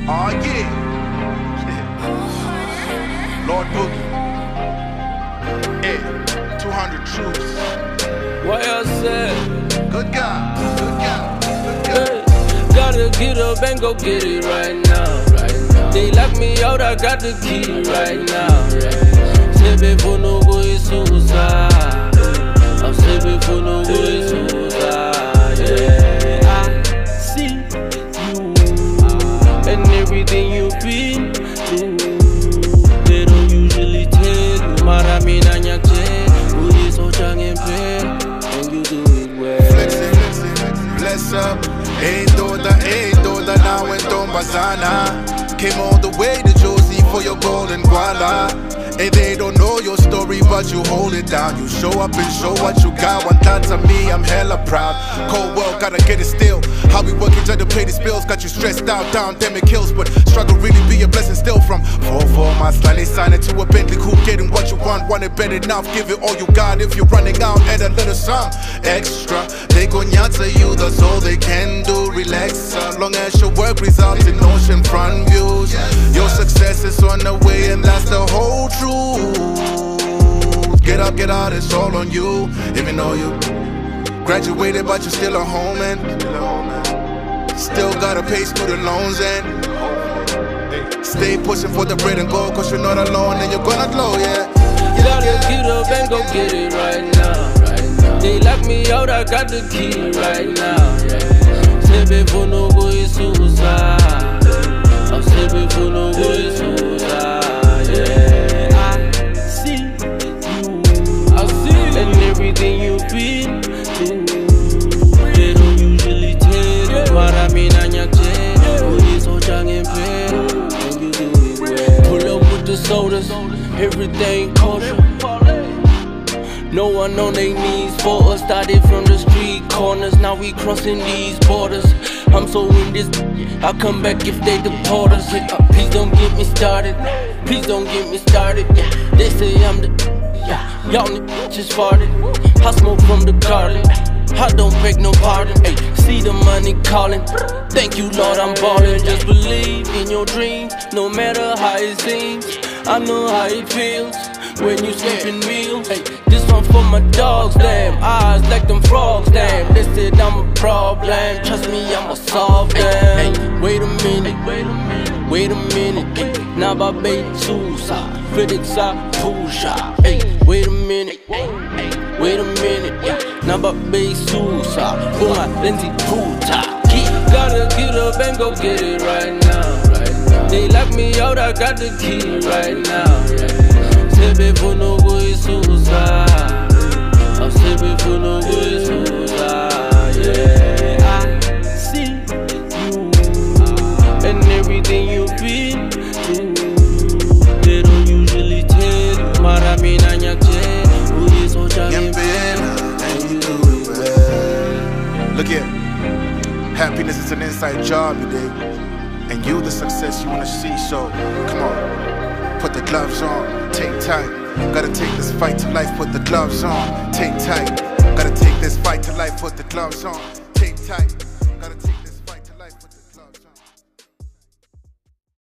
Oh yeah. Lord Boogie. Yeah. 200 troops. What else said? Good guy. Good guy. Good guy. Hey, gotta get up and go get it right now. They lock me out, I got the key right now. Sebe for no go suicide. I'm sebe for no go suicide. Yeah, I see you and everything you've been through. They don't usually tell you. Maramina nyakte, uye so change pen, and you do it well. Flexing, bless up. Ain't daughter, now in Tombazana. Came all the way to Josie for your golden guala. And they don't know your story, but you hold it down. You show up and show what you got. One thought to me, I'm hella proud. Cold world, gotta get it still. How we work each other, pay these bills. Got you stressed out, down, damn it kills. But struggle really be a blessing still. From 4-4, my slightly sign it to a Bentley coupe. Getting what you want it better enough. Give it all you got. If you're running out, add a little some extra. They gon' to you, that's all they can do. Relax, long as your work results in oceanfront views. Your success is on the way, and that's the whole truth. Get up, get out, it's all on you. Even though you graduated, but you're still a homeman. Still gotta pay student loans and stay pushing for the bread and gold, cause you're not alone and you're gonna glow, yeah. You gotta get up and go get it right now. They lock me out, I got the key right now. Sebe for no go suicide. I'm sebe for no go suicide. Yeah, I see you. I see and everything you've been through. They don't usually tell you. Maramina nyakte, uye so change pen, and you do it well. Pull up with the sodas, everything kosher. No one on their knees for us. Started from the street corners, now we crossing these borders. I'm so in this, I'll come back if they deport us. Please don't get me started, please don't get me started. They say I'm the, y'all just farted. I smoke from the garden, I don't beg no pardon. Ay, see the money calling, thank you Lord I'm ballin'. Just believe in your dreams, no matter how it seems. I know how it feels when you skipping meals. Hey, this one for my dogs, damn, eyes like them frogs, damn. They said I'm a problem, trust me I'ma solve them. Hey, wait a minute, wait a minute, ay, now my baby suicide, critics are pusha. Hey, wait a minute, wait a minute, now my baby suicide, boom, I Lindsay puta. Gotta get up and go get it right now. They lock me out, I got the key right now. Sebe for no go suicide. I'm sebe for no go suicide. Yeah, I see you and everything you've been through. They don't usually tell you. Maramina nyakte, uye so change pen, and you do it well. Look here, happiness is an inside job, you dig? And you the success you wanna see, so come on, put the gloves on, take time. Gotta take this fight to life, put the gloves on, take tight. Gotta take this fight to life, put the gloves on, take tight.